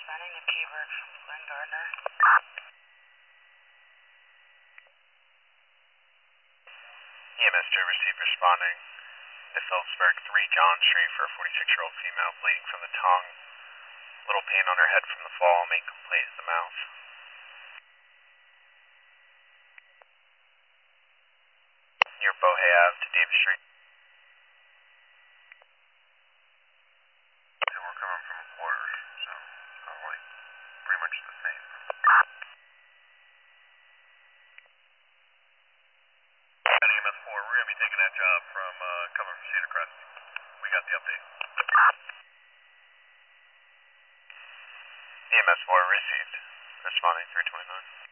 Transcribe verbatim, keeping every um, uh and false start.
Responding to Keyword from Glenn Gardner. E M S to receive responding to Phillipsburg three John Street for a forty-six-year-old female bleeding from the tongue. Little pain on her head from the fall. Main complaint is the mouth. Near Bohea Avenue to Davis Street. So we're coming from a quarter, so it's probably pretty much the same. E M S four, we're going to be taking that job from uh, coming from Cedar Crest. We got the update. E M S four received. Responding three twenty-nine.